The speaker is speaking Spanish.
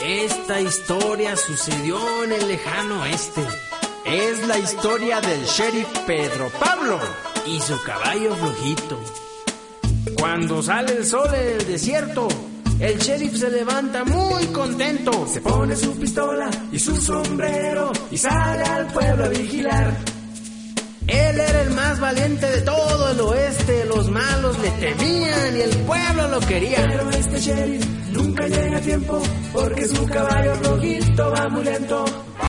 Esta historia sucedió en el lejano oeste. Es la historia del sheriff Pedro Pablo y su caballo flojito. Cuando sale el sol en el desierto, el sheriff se levanta muy contento. Se pone su pistola y su sombrero y sale al pueblo a vigilar. Él era el más valiente de todo el oeste. Los malos le temían y el pueblo lo quería. Pero este sheriff nunca llega a tiempo porque su caballo flojito va muy lento.